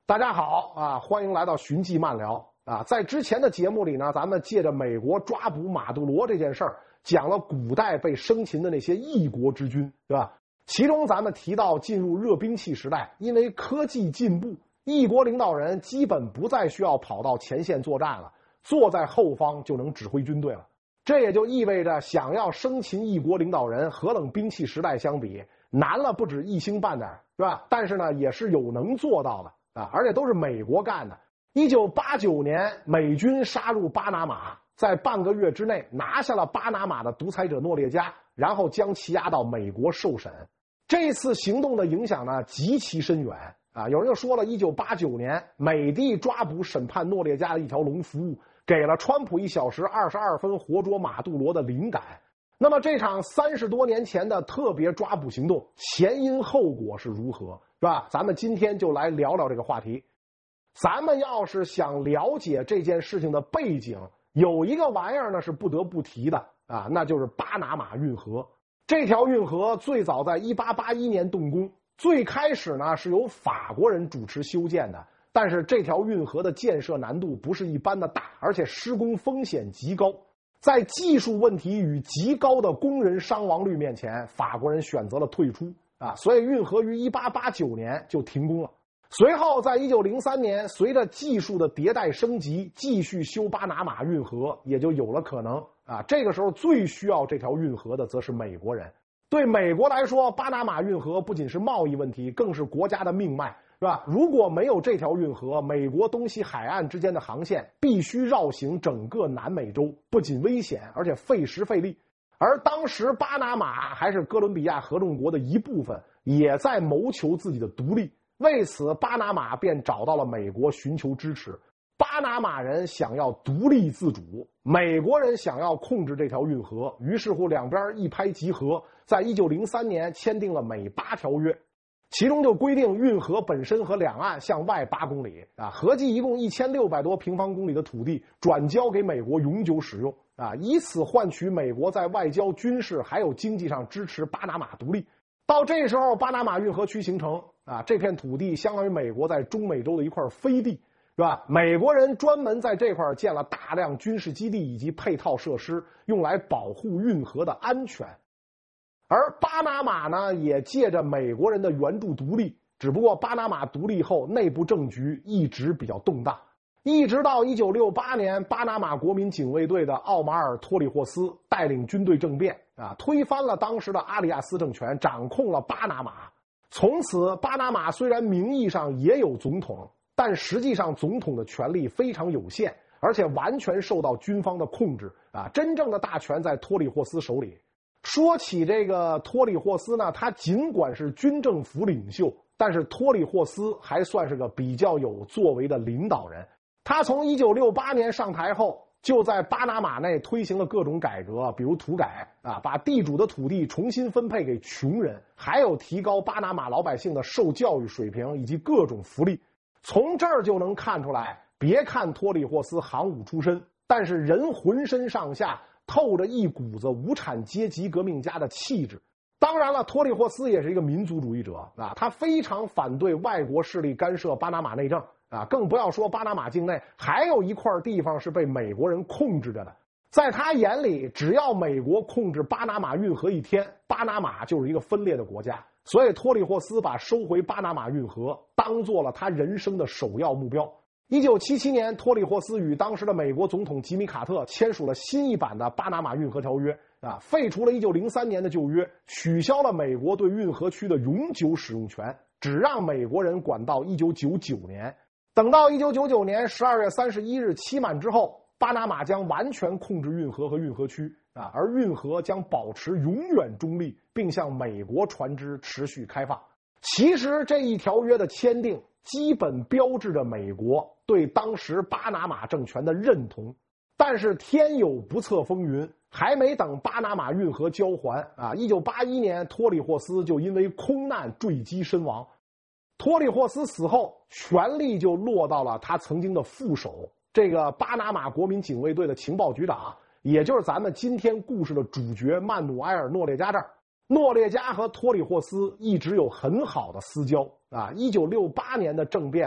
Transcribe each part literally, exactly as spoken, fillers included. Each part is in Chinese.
大家好啊，欢迎来到寻迹漫聊啊。在之前的节目里呢，咱们借着美国抓捕马杜罗这件事儿，讲了古代被生擒的那些异国之君，对吧？其中咱们提到进入热兵器时代，因为科技进步，异国领导人基本不再需要跑到前线作战了，坐在后方就能指挥军队了。这也就意味着，想要生擒异国领导人和冷兵器时代相比，难了不止一星半点，是吧？但是呢，也是有能做到的。啊，而且都是美国干的。一九八九年，美军杀入巴拿马，在半个月之内拿下了巴拿马的独裁者诺列加，然后将其押到美国受审。这次行动的影响呢，极其深远啊！有人就说了，一九八九年美帝抓捕审判诺列加的一条龙服务，给了川普一小时二十二分活捉马杜罗的灵感。那么这场三十多年前的特别抓捕行动前因后果是如何，是吧？咱们今天就来聊聊这个话题。咱们要是想了解这件事情的背景，有一个玩意儿呢是不得不提的啊，那就是巴拿马运河。这条运河最早在一八八一年动工，最开始呢是由法国人主持修建的，但是这条运河的建设难度不是一般的大，而且施工风险极高。在技术问题与极高的工人伤亡率面前，法国人选择了退出啊，所以运河于一八八九年就停工了。随后在一九零三年，随着技术的迭代升级，继续修巴拿马运河也就有了可能啊。这个时候最需要这条运河的则是美国人。对美国来说，巴拿马运河不仅是贸易问题，更是国家的命脉，是吧？如果没有这条运河，美国东西海岸之间的航线必须绕行整个南美洲，不仅危险，而且费时费力。而当时巴拿马还是哥伦比亚合众国的一部分，也在谋求自己的独立，为此巴拿马便找到了美国寻求支持。巴拿马人想要独立自主，美国人想要控制这条运河，于是乎两边一拍即合，在一九零三年签订了美巴条约，其中就规定运河本身和两岸向外八公里啊，合计一共一千六百多平方公里的土地转交给美国永久使用啊，以此换取美国在外交、军事还有经济上支持巴拿马独立。到这时候，巴拿马运河区形成啊，这片土地相当于美国在中美洲的一块飞地，是吧？美国人专门在这块建了大量军事基地以及配套设施，用来保护运河的安全。而巴拿马呢，也借着美国人的援助独立，只不过巴拿马独立后，内部政局一直比较动荡，一直到一九六八年，巴拿马国民警卫队的奥马尔·托里霍斯带领军队政变啊，推翻了当时的阿里亚斯政权，掌控了巴拿马。从此，巴拿马虽然名义上也有总统，但实际上总统的权力非常有限，而且完全受到军方的控制啊，真正的大权在托里霍斯手里。说起这个托里霍斯呢，他尽管是军政府领袖，但是托里霍斯还算是个比较有作为的领导人。他从一九六八年上台后，就在巴拿马内推行了各种改革，比如土改啊，把地主的土地重新分配给穷人，还有提高巴拿马老百姓的受教育水平以及各种福利。从这儿就能看出来，别看托里霍斯行伍出身，但是人浑身上下透着一股子无产阶级革命家的气质。当然了，托里霍斯也是一个民族主义者啊，他非常反对外国势力干涉巴拿马内政啊，更不要说巴拿马境内还有一块地方是被美国人控制着的。在他眼里，只要美国控制巴拿马运河一天，巴拿马就是一个分裂的国家。所以托里霍斯把收回巴拿马运河当做了他人生的首要目标。一九七七年，托里霍斯与当时的美国总统吉米卡特签署了新一版的巴拿马运河条约啊，废除了一九零三年的旧约，取消了美国对运河区的永久使用权，只让美国人管到一九九九年。等到一九九九年十二月三十一日期满之后，巴拿马将完全控制运河和运河区啊，而运河将保持永远中立，并向美国船只持续开放。其实这一条约的签订基本标志着美国对当时巴拿马政权的认同。但是天有不测风云，还没等巴拿马运河交还啊，一九八一年托里霍斯就因为空难坠机身亡。托里霍斯死后，权力就落到了他曾经的副手，这个巴拿马国民警卫队的情报局长，也就是咱们今天故事的主角曼努埃尔·诺列加这儿。诺列加和托里霍斯一直有很好的私交啊。一九六八年的政变里，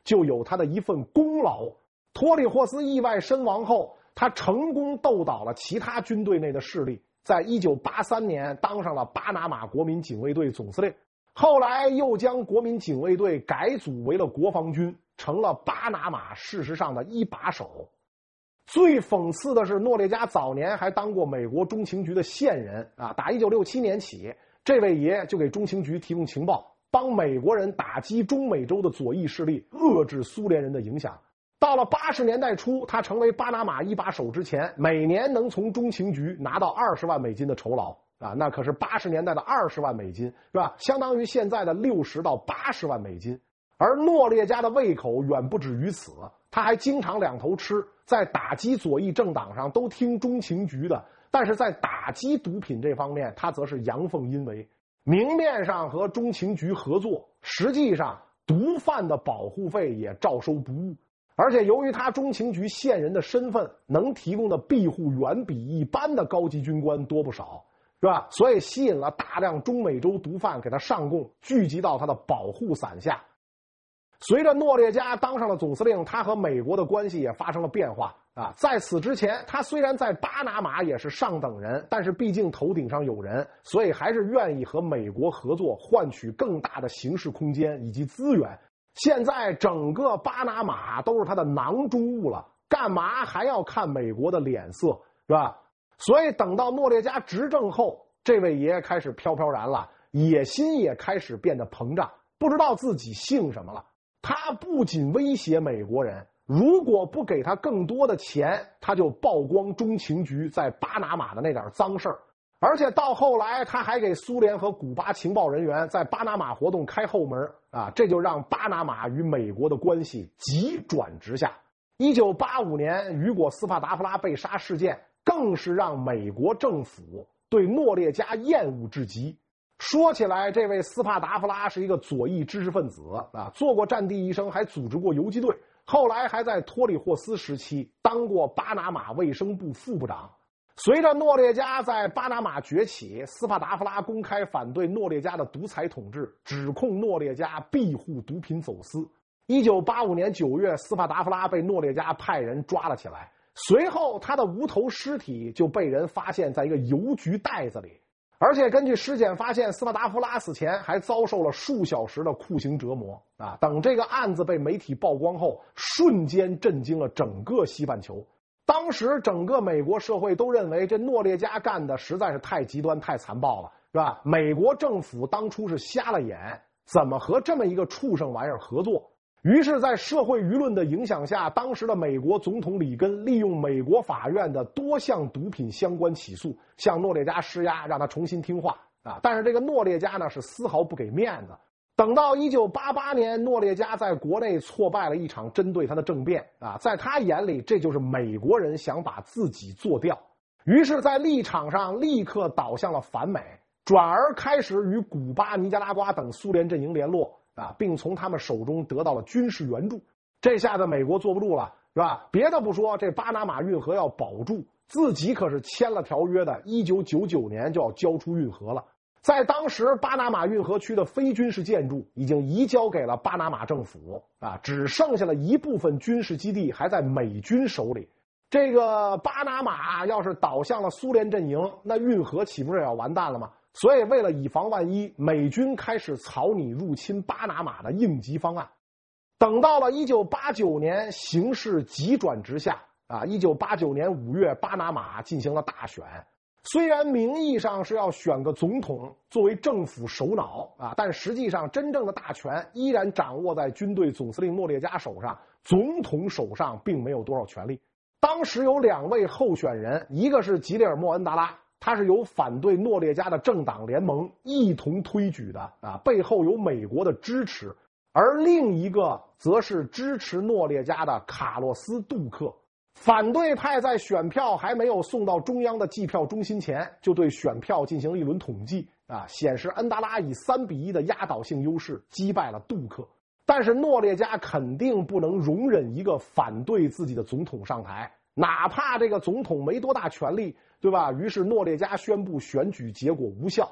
就有他的一份功劳。托里霍斯意外身亡后，他成功斗倒了其他军队内的势力，在一九八三年当上了巴拿马国民警卫队总司令，后来又将国民警卫队改组为了国防军，成了巴拿马事实上的一把手。最讽刺的是，诺列加早年还当过美国中情局的线人啊，打一九六七年起，这位爷就给中情局提供情报，帮美国人打击中美洲的左翼势力，遏制苏联人的影响。到了八十年代初，他成为巴拿马一把手之前，每年能从中情局拿到二十万美金的酬劳啊，那可是八十年代的二十万美金，是吧？相当于现在的六十到八十万美金。而诺列加的胃口远不止于此，他还经常两头吃，在打击左翼政党上都听中情局的，但是在打击毒品这方面，他则是阳奉阴违，明面上和中情局合作，实际上毒贩的保护费也照收不误。而且由于他中情局线人的身份，能提供的庇护远比一般的高级军官多不少，是吧？所以吸引了大量中美洲毒贩给他上供，聚集到他的保护伞下。随着诺列加当上了总司令，他和美国的关系也发生了变化啊。在此之前，他虽然在巴拿马也是上等人，但是毕竟头顶上有人，所以还是愿意和美国合作，换取更大的行事空间以及资源。现在整个巴拿马都是他的囊中物了，干嘛还要看美国的脸色，是吧？所以等到诺列加执政后，这位爷开始飘飘然了，野心也开始变得膨胀，不知道自己姓什么了。他不仅威胁美国人，如果不给他更多的钱，他就曝光中情局在巴拿马的那点脏事儿。而且到后来，他还给苏联和古巴情报人员在巴拿马活动开后门啊，这就让巴拿马与美国的关系急转直下。一九八五年雨果斯帕达夫拉被杀事件，更是让美国政府对诺列加厌恶至极。说起来，这位斯帕达夫拉是一个左翼知识分子啊，做过战地医生，还组织过游击队，后来还在托里霍斯时期当过巴拿马卫生部副部长。随着诺列加在巴拿马崛起，斯帕达夫拉公开反对诺列加的独裁统治，指控诺列加庇护毒品走私。一九八五年九月，斯帕达夫拉被诺列加派人抓了起来，随后他的无头尸体就被人发现在一个邮局袋子里。而且根据尸检发现，斯帕达夫拉死前还遭受了数小时的酷刑折磨啊！等这个案子被媒体曝光后，瞬间震惊了整个西半球。当时整个美国社会都认为这诺列加干的实在是太极端太残暴了，是吧？美国政府当初是瞎了眼，怎么和这么一个畜生玩意儿合作？于是在社会舆论的影响下，当时的美国总统里根利用美国法院的多项毒品相关起诉，向诺列加施压，让他重新听话啊！但是这个诺列加呢是丝毫不给面子。等到一九八八年，诺列加在国内挫败了一场针对他的政变啊，在他眼里，这就是美国人想把自己做掉，于是，在立场上立刻倒向了反美，转而开始与古巴、尼加拉瓜等苏联阵营联络啊，并从他们手中得到了军事援助。这下子美国坐不住了，是吧？别的不说，这巴拿马运河要保住，自己可是签了条约的，一九九九年就要交出运河了。在当时，巴拿马运河区的非军事建筑已经移交给了巴拿马政府啊，只剩下了一部分军事基地还在美军手里。这个巴拿马要是倒向了苏联阵营，那运河岂不是也要完蛋了吗？所以为了以防万一，美军开始草拟入侵巴拿马的应急方案。等到了一九八九年，形势急转直下啊！一九八九年五月，巴拿马进行了大选。虽然名义上是要选个总统作为政府首脑啊，但实际上真正的大权依然掌握在军队总司令诺列加手上，总统手上并没有多少权力。当时有两位候选人，一个是吉列尔莫·恩达拉，他是由反对诺列加的政党联盟一同推举的啊，背后有美国的支持；而另一个则是支持诺列加的卡洛斯·杜克。反对派在选票还没有送到中央的计票中心前，就对选票进行了一轮统计啊，显示恩达拉以三比一的压倒性优势击败了杜克。但是诺列加肯定不能容忍一个反对自己的总统上台，哪怕这个总统没多大权力，对吧？于是诺列加宣布选举结果无效。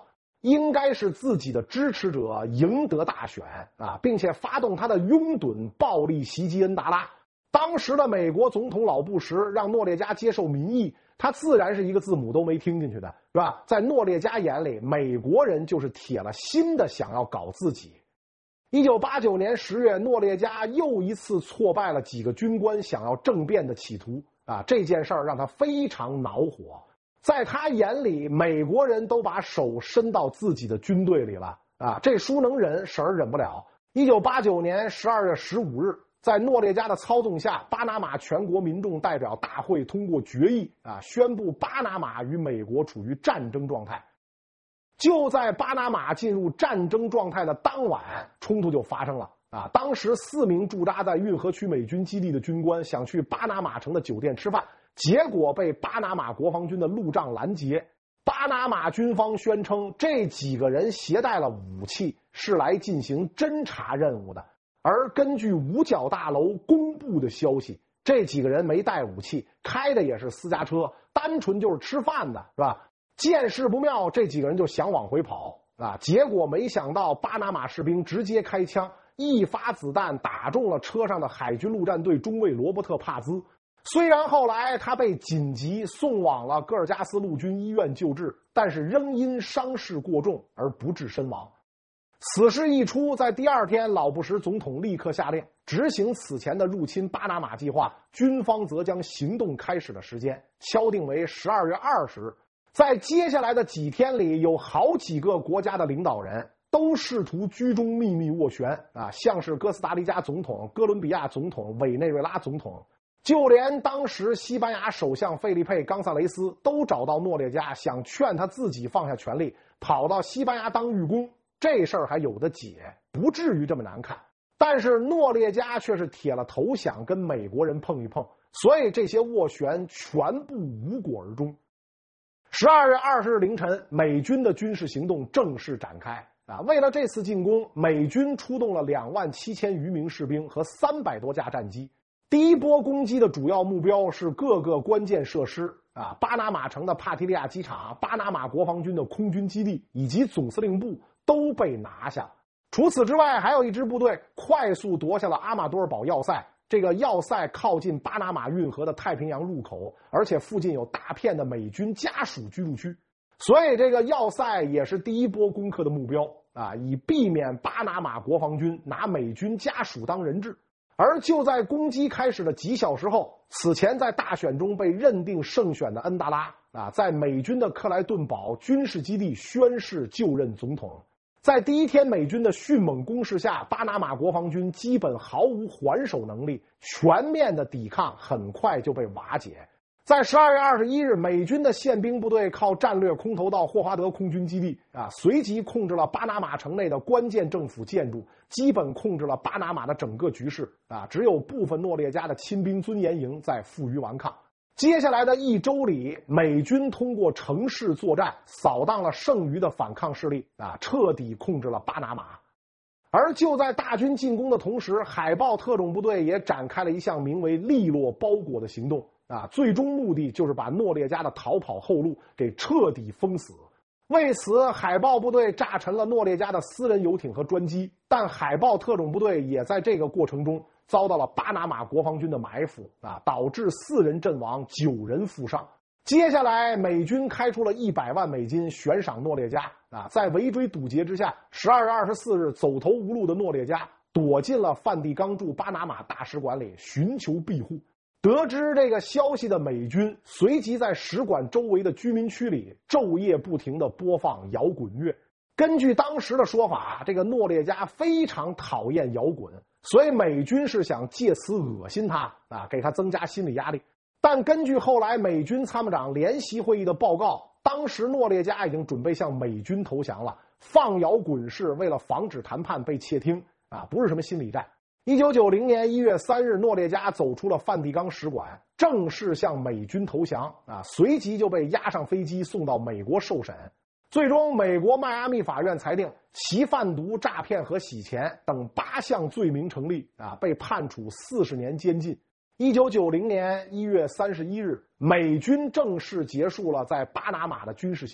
应该是自己的支持者赢得大选啊，并且发动他的拥趸暴力袭击恩达拉。当时的美国总统老布什让诺列加接受民意，他自然是一个字母都没听进去的，是吧？在诺列加眼里，美国人就是铁了心的想要搞自己。一九八九年十月，诺列加又一次挫败了几个军官想要政变的企图啊，这件事儿让他非常恼火。在他眼里，美国人都把手伸到自己的军队里了啊，这书能忍，婶儿忍不了。一九八九年十二月十五日，在诺列加的操纵下，巴拿马全国民众代表大会通过决议啊，宣布巴拿马与美国处于战争状态。就在巴拿马进入战争状态的当晚，冲突就发生了啊！当时四名驻扎在运河区美军基地的军官想去巴拿马城的酒店吃饭，结果被巴拿马国防军的路障拦截。巴拿马军方宣称，这几个人携带了武器，是来进行侦察任务的。而根据五角大楼公布的消息，这几个人没带武器，开的也是私家车，单纯就是吃饭的，是吧？见势不妙，这几个人就想往回跑啊！结果没想到，巴拿马士兵直接开枪，一发子弹打中了车上的海军陆战队中尉罗伯特·帕兹。虽然后来他被紧急送往了戈尔加斯陆军医院救治，但是仍因伤势过重而不治身亡。此事一出，在第二天，老布什总统立刻下令执行此前的入侵巴拿马计划，军方则将行动开始的时间敲定为十二月二十日。在接下来的几天里，有好几个国家的领导人都试图居中秘密斡旋啊，像是哥斯达黎加总统、哥伦比亚总统、委内瑞拉总统，就连当时西班牙首相费利佩·冈萨雷斯都找到诺列加，想劝他自己放下权力，跑到西班牙当寓工。这事儿还有的解，不至于这么难看。但是诺列加却是铁了头想跟美国人碰一碰，所以这些斡旋全部无果而终。十二月二十日凌晨，美军的军事行动正式展开啊！为了这次进攻，美军出动了两万七千余名士兵和三百多架战机。第一波攻击的主要目标是各个关键设施啊，巴拿马城的帕提利亚机场、巴拿马国防军的空军基地以及总司令部都被拿下。除此之外，还有一支部队快速夺下了阿马多尔堡要塞。这个要塞靠近巴拿马运河的太平洋入口，而且附近有大片的美军家属居住区，所以这个要塞也是第一波攻克的目标啊，以避免巴拿马国防军拿美军家属当人质。而就在攻击开始的几小时后，此前在大选中被认定胜选的恩达拉啊，在美军的克莱顿堡军事基地宣誓就任总统。在第一天美军的迅猛攻势下，巴拿马国防军基本毫无还手能力，全面的抵抗很快就被瓦解。在十二月二十一日，美军的宪兵部队靠战略空投到霍华德空军基地啊，随即控制了巴拿马城内的关键政府建筑，基本控制了巴拿马的整个局势啊，只有部分诺列加的亲兵尊严营在负隅顽抗。接下来的一周里，美军通过城市作战扫荡了剩余的反抗势力啊，彻底控制了巴拿马。而就在大军进攻的同时，海豹特种部队也展开了一项名为利落包裹的行动啊，最终目的就是把诺列加的逃跑后路给彻底封死。为此，海豹部队炸沉了诺列加的私人游艇和专机，但海豹特种部队也在这个过程中遭到了巴拿马国防军的埋伏啊，导致四人阵亡，九人负伤。接下来，美军开出了一百万美金悬赏诺列加啊，在围追堵截之下，十二月二十四日，走投无路的诺列加躲进了梵蒂冈驻巴拿马大使馆里寻求庇护。得知这个消息的美军随即在使馆周围的居民区里昼夜不停地播放摇滚乐。根据当时的说法，这个诺列加非常讨厌摇滚，所以美军是想借此恶心他啊，给他增加心理压力。但根据后来美军参谋长联席会议的报告，当时诺列加已经准备向美军投降了，放摇滚是为了防止谈判被窃听啊，不是什么心理战。一九九零年一月三日，诺列加走出了梵蒂冈使馆，正式向美军投降啊，随即就被押上飞机送到美国受审。最终，美国迈阿密法院裁定其贩毒、诈骗和洗钱等八项罪名成立啊，被判处四十年监禁。一九九零年一月三十一日，美军正式结束了在巴拿马的军事行动，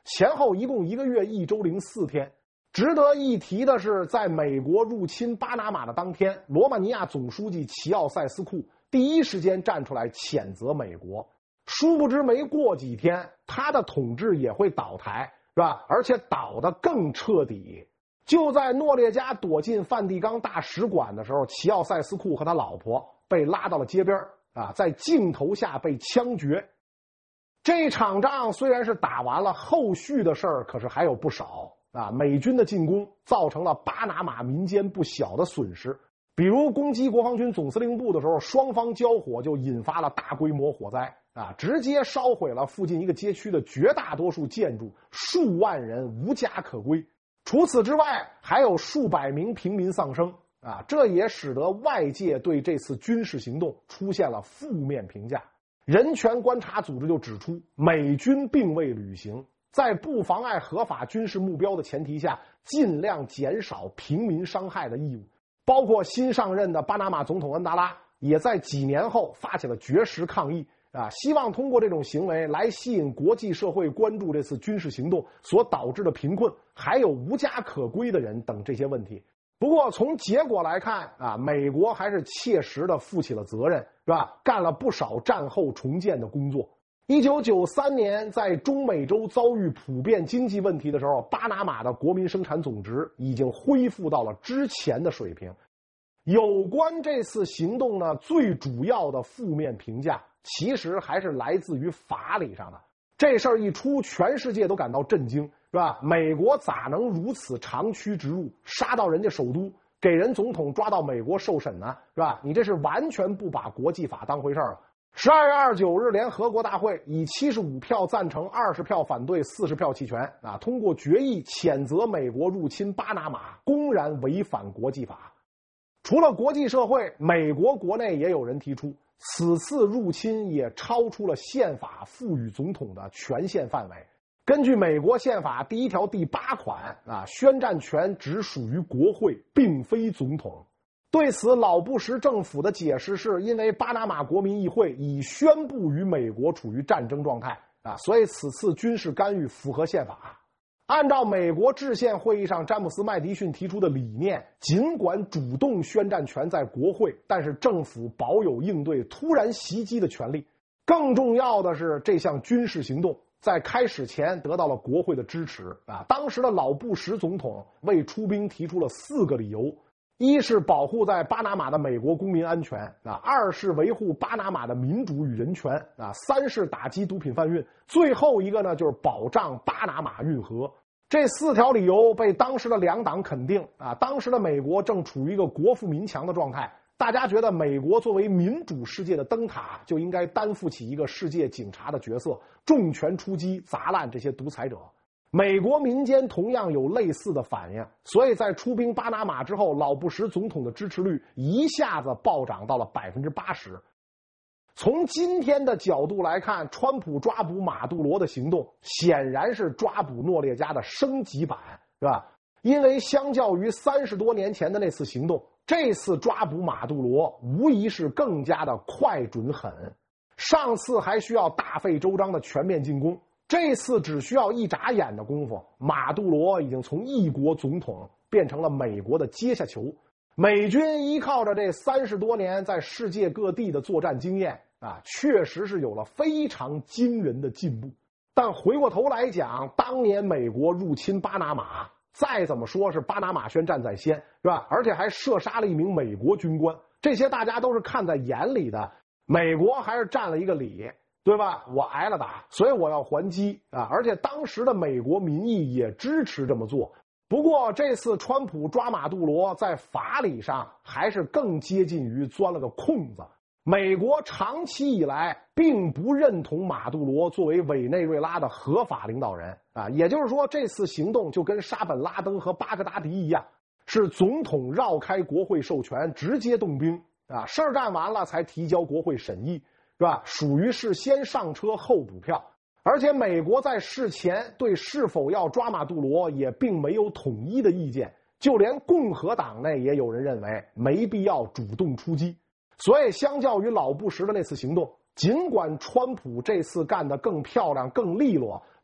前后一共一个月一周零四天。值得一提的是，在美国入侵巴拿马的当天，罗马尼亚总书记齐奥塞斯库第一时间站出来谴责美国。殊不知没过几天，他的统治也会倒台，是吧？而且倒得更彻底。就在诺列加躲进梵蒂冈大使馆的时候，齐奥塞斯库和他老婆被拉到了街边啊，在镜头下被枪决。这场仗虽然是打完了，后续的事儿可是还有不少啊。美军的进攻造成了巴拿马民间不小的损失，比如攻击国防军总司令部的时候，双方交火就引发了大规模火灾啊，直接烧毁了附近一个街区的绝大多数建筑，数万人无家可归。除此之外，还有数百名平民丧生啊，这也使得外界对这次军事行动出现了负面评价。人权观察组织就指出，美军并未履行在不妨碍合法军事目标的前提下，尽量减少平民伤害的义务。包括新上任的巴拿马总统恩达拉也在几年后发起了绝食抗议啊，希望通过这种行为来吸引国际社会关注这次军事行动所导致的贫困，还有无家可归的人等这些问题。不过从结果来看啊，美国还是切实的负起了责任，是吧？干了不少战后重建的工作。一九九三年，在中美洲遭遇普遍经济问题的时候，巴拿马的国民生产总值已经恢复到了之前的水平。有关这次行动呢，最主要的负面评价其实还是来自于法理上的。这事儿一出，全世界都感到震惊，是吧？美国咋能如此长驱直入，杀到人家首都，给人总统抓到美国受审呢？是吧？你这是完全不把国际法当回事儿。十二月二十九日，联合国大会以七十五票赞成、二十票反对、四十票弃权啊，通过决议谴责美国入侵巴拿马，公然违反国际法。除了国际社会，美国国内也有人提出，此次入侵也超出了宪法赋予总统的权限范围。根据美国宪法第一条第八款啊，宣战权只属于国会，并非总统。对此，老布什政府的解释是因为巴拿马国民议会已宣布与美国处于战争状态啊，所以此次军事干预符合宪法。按照美国制宪会议上詹姆斯·麦迪逊提出的理念，尽管主动宣战权在国会，但是政府保有应对突然袭击的权利。更重要的是，这项军事行动在开始前得到了国会的支持啊。当时的老布什总统为出兵提出了四个理由：一是保护在巴拿马的美国公民安全啊；二是维护巴拿马的民主与人权啊；三是打击毒品贩运；最后一个呢，就是保障巴拿马运河。这四条理由被当时的两党肯定啊。当时的美国正处于一个国富民强的状态，大家觉得美国作为民主世界的灯塔，就应该担负起一个世界警察的角色，重拳出击，砸烂这些独裁者。美国民间同样有类似的反应，所以在出兵巴拿马之后，老布什总统的支持率一下子暴涨到了 百分之八十。从今天的角度来看，川普抓捕马杜罗的行动显然是抓捕诺列加的升级版，是吧？因为相较于三十多年前的那次行动，这次抓捕马杜罗无疑是更加的快准狠。上次还需要大费周章的全面进攻，这次只需要一眨眼的功夫，马杜罗已经从一国总统变成了美国的阶下囚。美军依靠着这三十多年在世界各地的作战经验啊，确实是有了非常惊人的进步。但回过头来讲，当年美国入侵巴拿马，再怎么说是巴拿马宣战在先，是吧？而且还射杀了一名美国军官，这些大家都是看在眼里的。美国还是占了一个理，对吧？我挨了打，所以我要还击啊！而且当时的美国民意也支持这么做。不过这次川普抓马杜罗在法理上还是更接近于钻了个空子。美国长期以来并不认同马杜罗作为委内瑞拉的合法领导人啊，也就是说，这次行动就跟沙本拉登和巴格达迪一样，是总统绕开国会授权直接动兵啊，事儿干完了才提交国会审议，是吧？属于是先上车后补票。而且美国在事前对是否要抓马杜罗也并没有统一的意见，就连共和党内也有人认为没必要主动出击。所以相较于老布什的那次行动，尽管川普这次干得更漂亮更利落，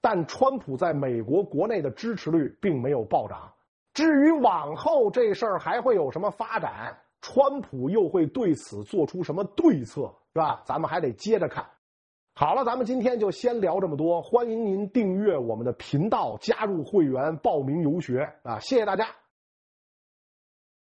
但川普在美国国内的支持率并没有暴涨。至于往后这事儿还会有什么发展，川普又会对此做出什么对策，是吧？咱们还得接着看。好了，咱们今天就先聊这么多，欢迎您订阅我们的频道，加入会员，报名游学啊！谢谢大家。